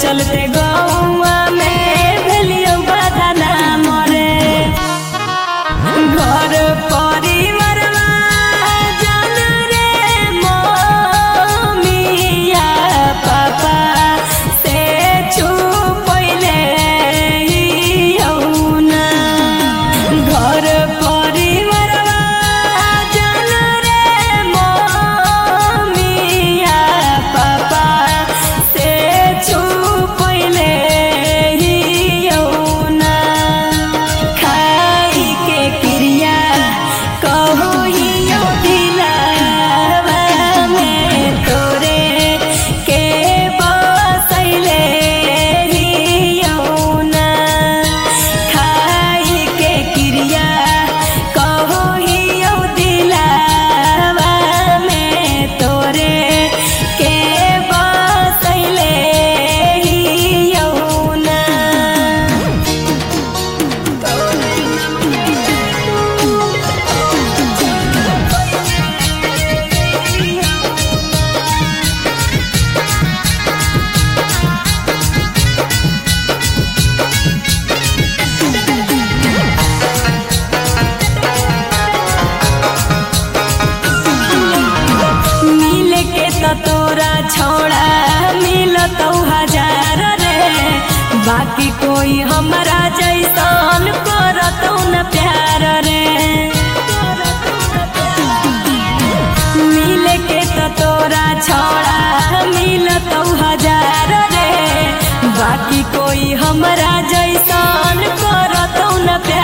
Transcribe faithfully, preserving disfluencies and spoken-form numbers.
चलते गौआ में भेलियो बदना मरे घर परिवारवा जान रे मम्मिया पापा से छुपैले हियौना घर परिवारवा जान रे मम्मिया पापा से छुपैले हियौना खाई के क्रिया कहू हियो दिलावा में तोरे के बसैले हियौना खाई के क्रिया कहू हियो दिलावा में तोरे के बसैले हियौना मिल के तो तोरा छोड़ा मिलतौ हजार रे बाकी कोई हमरा जैसन करतौ न प्यार रे मिल के तो तोरा छोड़ा मिलतौ हजार रे बाकी कोई हमरा जैसन करतौ न प्यार